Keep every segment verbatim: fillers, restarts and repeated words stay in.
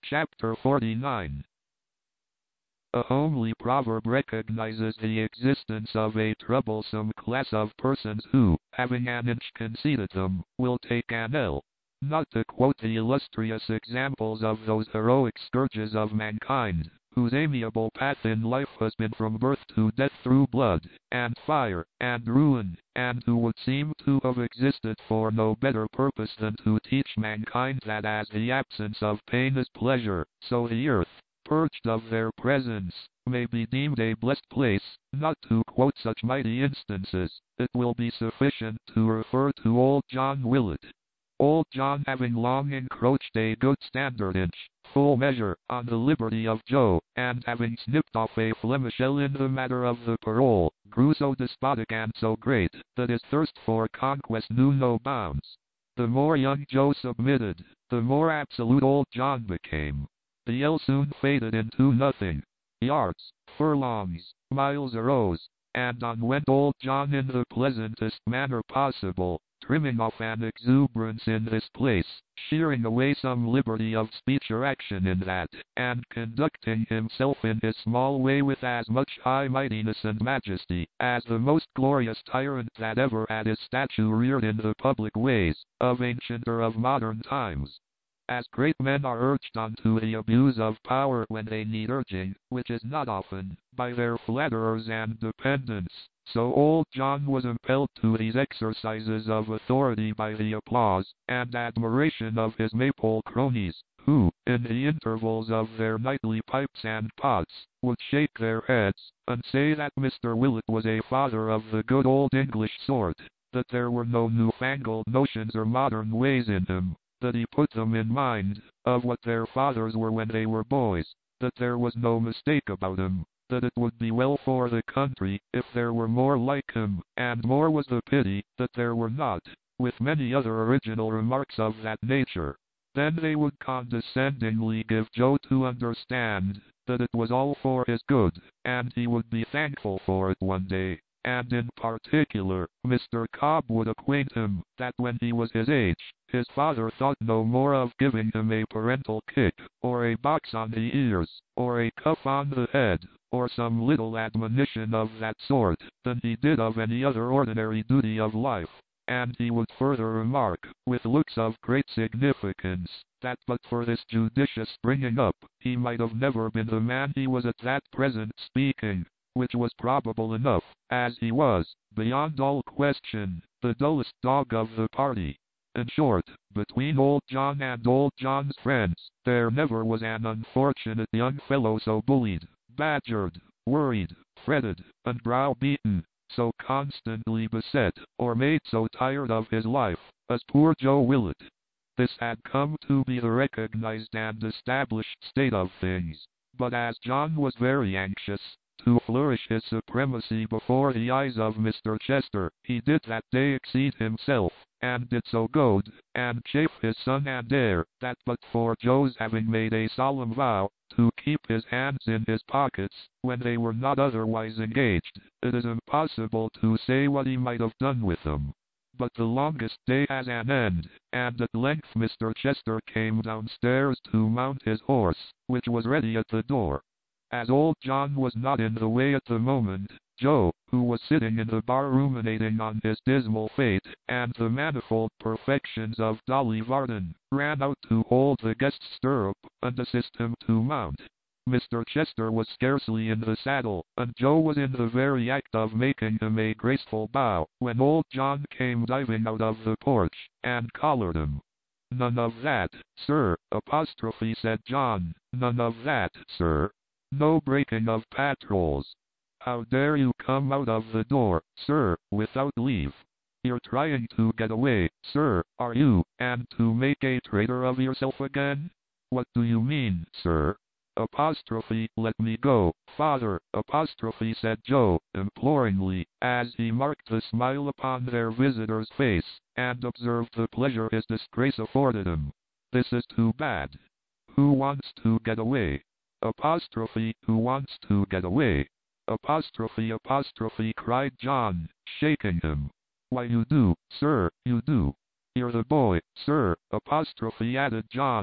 Chapter forty-nine. A homely proverb recognizes the existence of a troublesome class of persons who, having an inch conceded them, will take an ell. Not to quote the illustrious examples of those heroic scourges of mankind, whose amiable path in life has been from birth to death through blood, and fire, and ruin, and who would seem to have existed for no better purpose than to teach mankind that as the absence of pain is pleasure, so the earth, purged of their presence, may be deemed a blessed place. Not to quote such mighty instances, it will be sufficient to refer to old John Willett. Old John, having long encroached a good standard inch, full measure, on the liberty of Joe, and having snipped off a Flemish ell in the matter of the parole, grew so despotic and so great, that his thirst for conquest knew no bounds. The more young Joe submitted, the more absolute old John became. The ell soon faded into nothing. Yards, furlongs, miles arose, and on went old John in the pleasantest manner possible, trimming off an exuberance in this place, shearing away some liberty of speech or action in that, and conducting himself in his small way with as much high mightiness and majesty, as the most glorious tyrant that ever had his statue reared in the public ways, of ancient or of modern times. As great men are urged on to the abuse of power when they need urging, which is not often, by their flatterers and dependents, so old John was impelled to these exercises of authority by the applause and admiration of his maypole cronies, who, in the intervals of their nightly pipes and pots, would shake their heads, and say that Mister Willett was a father of the good old English sort, that there were no newfangled notions or modern ways in him, that he put them in mind of what their fathers were when they were boys, that there was no mistake about him, that it would be well for the country if there were more like him, and more was the pity that there were not, with many other original remarks of that nature. Then they would condescendingly give Joe to understand that it was all for his good, and he would be thankful for it one day. And in particular, Mister Cobb would acquaint him that when he was his age, his father thought no more of giving him a parental kick, or a box on the ears, or a cuff on the head, or some little admonition of that sort, than he did of any other ordinary duty of life. And he would further remark, with looks of great significance, that but for this judicious bringing up, he might have never been the man he was at that present speaking, which was probable enough, as he was, beyond all question, the dullest dog of the party. In short, between old John and old John's friends, there never was an unfortunate young fellow so bullied, badgered, worried, fretted, and browbeaten, so constantly beset, or made so tired of his life, as poor Joe Willett. This had come to be the recognized and established state of things, but as John was very anxious to flourish his supremacy before the eyes of Mister Chester, he did that day exceed himself, and did so goad and chafe his son and heir, that but for Joe's having made a solemn vow to keep his hands in his pockets when they were not otherwise engaged, it is impossible to say what he might have done with them. But the longest day has an end, and at length Mister Chester came downstairs to mount his horse, which was ready at the door. As old John was not in the way at the moment, Joe, who was sitting in the bar ruminating on his dismal fate, and the manifold perfections of Dolly Varden, ran out to hold the guest's stirrup, and assist him to mount. Mister Chester was scarcely in the saddle, and Joe was in the very act of making him a graceful bow, when old John came diving out of the porch, and collared him. "None of that, sir," apostrophe said John, "none of that, sir. No breaking of patrols. How dare you come out of the door, sir, without leave? You're trying to get away, sir, are you, and to make a traitor of yourself again? What do you mean, sir? Apostrophe, let me go, father," apostrophe said Joe, imploringly, as he marked the smile upon their visitor's face, and observed the pleasure his disgrace afforded him. "This is too bad. Who wants to get away? Apostrophe, who wants to get away?" Apostrophe, apostrophe, cried John, shaking him. "Why, you do, sir, you do. You're the boy, sir," apostrophe added John,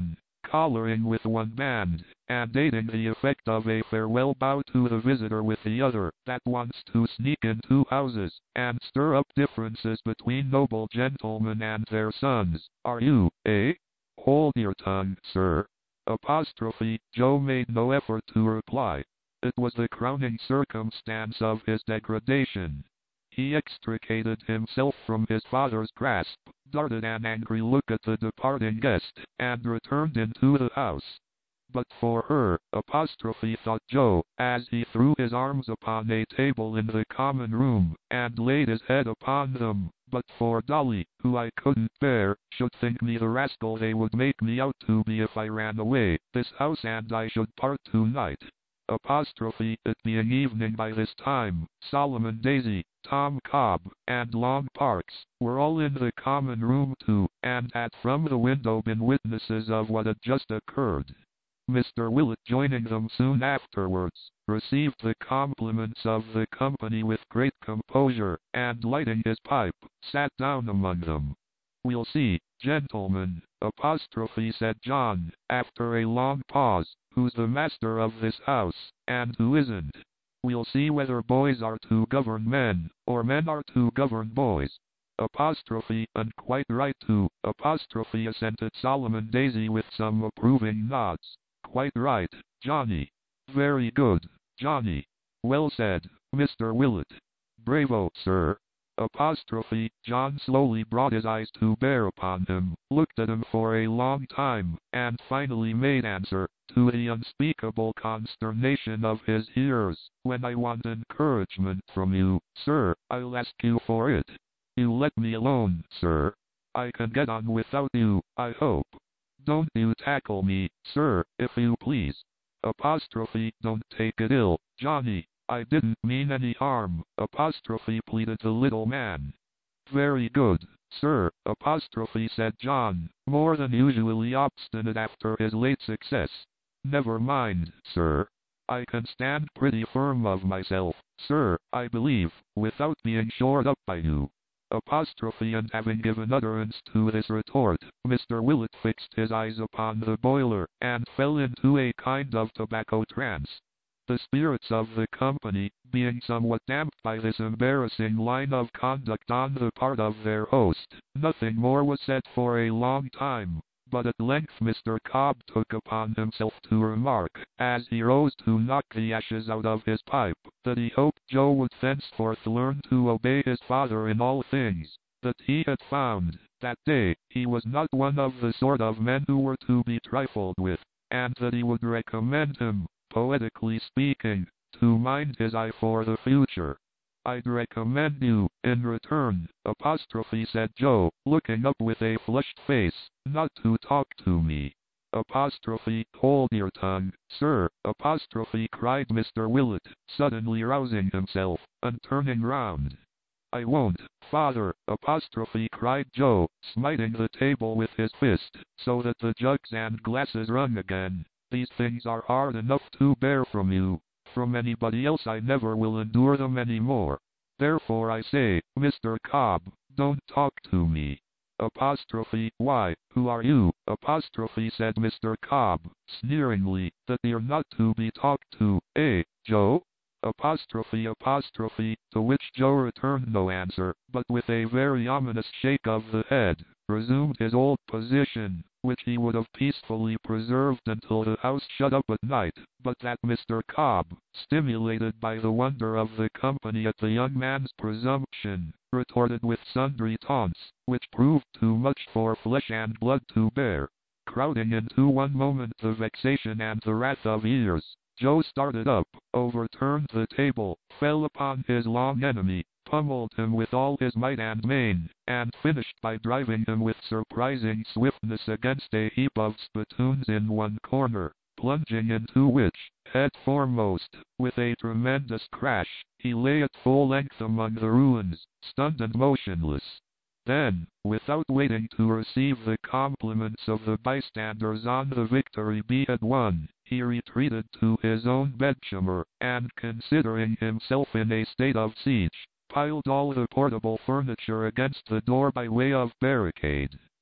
collaring with one band, and aiding the effect of a farewell bow to the visitor with the other, that wants to sneak into houses, and stir up differences between noble gentlemen and their sons. Are you, eh? Hold your tongue, sir. Apostrophe. Joe made no effort to reply. It was the crowning circumstance of his degradation. He extricated himself from his father's grasp, darted an angry look at the departing guest, and returned into the house. But for her, apostrophe, thought Joe, as he threw his arms upon a table in the common room, and laid his head upon them, but for Dolly, who I couldn't bear, should think me the rascal they would make me out to be if I ran away, this house and I should part tonight. Apostrophe. It being evening by this time, Solomon Daisy, Tom Cobb, and Long Parks were all in the common room too, and had from the window been witnesses of what had just occurred. Mister Willett, joining them soon afterwards, received the compliments of the company with great composure, and lighting his pipe, sat down among them. "We'll see, gentlemen," apostrophe said John, after a long pause, "who's the master of this house, and who isn't. We'll see whether boys are to govern men, or men are to govern boys." Apostrophe, and quite right too, apostrophe, assented Solomon Daisy with some approving nods. "Quite right, Johnny." "Very good, Johnny." "Well said, Mister Willett." "Bravo, sir." Apostrophe. John slowly brought his eyes to bear upon him, looked at him for a long time, and finally made answer, to the unspeakable consternation of his hearers, "When I want encouragement from you, sir, I'll ask you for it. You let me alone, sir. I can get on without you, I hope. Don't you tackle me, sir, if you please." Apostrophe. "Don't take it ill, Johnny. I didn't mean any harm," apostrophe pleaded the little man. "Very good, sir," apostrophe said John, more than usually obstinate after his late success. "Never mind, sir. I can stand pretty firm of myself, sir, I believe, without being shored up by you." Apostrophe. And having given utterance to this retort, Mister Willett fixed his eyes upon the boiler, and fell into a kind of tobacco trance. The spirits of the company, being somewhat damped by this embarrassing line of conduct on the part of their host, nothing more was said for a long time, but at length Mister Cobb took upon himself to remark, as he rose to knock the ashes out of his pipe, that he hoped Joe would thenceforth learn to obey his father in all things, that he had found, that day, he was not one of the sort of men who were to be trifled with, and that he would recommend him, poetically speaking, to mind his eye for the future. "I'd recommend you, in return," apostrophe said Joe, looking up with a flushed face, "not to talk to me." Apostrophe. "Hold your tongue, sir," apostrophe cried Mister Willett, suddenly rousing himself, and turning round. "I won't, father," apostrophe cried Joe, smiting the table with his fist, so that the jugs and glasses rung again. "These things are hard enough to bear from you. From anybody else I never will endure them any more. Therefore I say, Mister Cobb, don't talk to me." Apostrophe. "Why, who are you?" apostrophe said Mister Cobb, sneeringly, "that you're not to be talked to, eh, Joe?" Apostrophe apostrophe, to which Joe returned no answer, but with a very ominous shake of the head, resumed his old position, which he would have peacefully preserved until the house shut up at night, but that Mister Cobb, stimulated by the wonder of the company at the young man's presumption, retorted with sundry taunts, which proved too much for flesh and blood to bear. Crowding into one moment the vexation and the wrath of years, Joe started up, overturned the table, fell upon his long enemy, pummeled him with all his might and main, and finished by driving him with surprising swiftness against a heap of spittoons in one corner, plunging into which, head foremost, with a tremendous crash, he lay at full length among the ruins, stunned and motionless. Then, without waiting to receive the compliments of the bystanders on the victory he had won, he retreated to his own bedchamber, and considering himself in a state of siege, piled all the portable furniture against the door by way of barricade.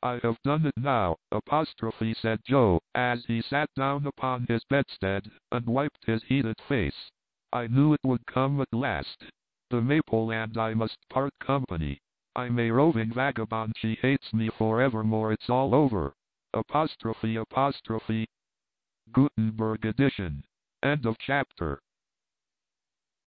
I have done it now, apostrophe, said Joe, as he sat down upon his bedstead, and wiped his heated face. I knew it would come at last. The maple and I must part company. I'm a roving vagabond, she hates me forevermore, it's all over. Apostrophe, apostrophe. Gutenberg edition. End of chapter.